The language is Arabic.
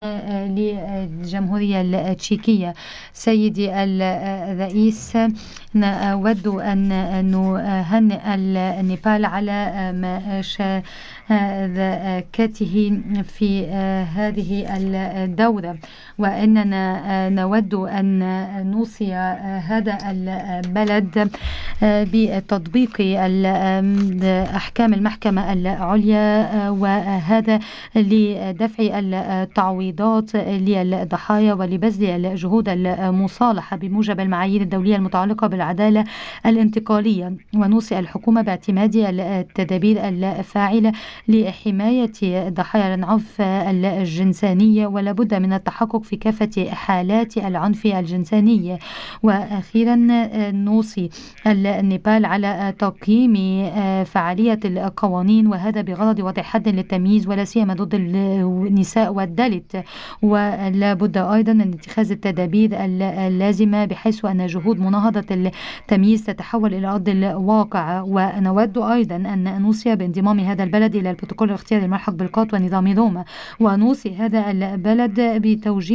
للجمهورية التشيكية. سيدي الرئيس، نود أن نهنئ النيبال على مشاركته في هذه الدورة، وإننا نود أن نوصي هذا البلد بتطبيق أحكام المحكمة العليا، وهذا لدفع التعويضات للضحايا ولبذل الجهود المصالحة بموجب المعايير الدولية المتعلقة بالعدالة الانتقالية، ونوصي الحكومة باعتماد التدابير الفاعلة لحماية ضحايا العنف الجنساني، ولا بد من التحقق في كافة حالات العنف الجنساني. وأخيرا نوصي النيبال على تقييم فعالية القوانين، وهذا بغرض وضع حد للتمييز ولا سيما ضد النساء والدلت، ولا بد أيضا من اتخاذ التدابير اللازمة بحيث أن جهود مناهضة التمييز تتحول إلى أرض الواقع. ونود أيضا أن نوصي بانضمام هذا البلد إلى البروتوكول الاختياري الملحق بالقات ونظام روما، ونوصي هذا البلد بتوجيه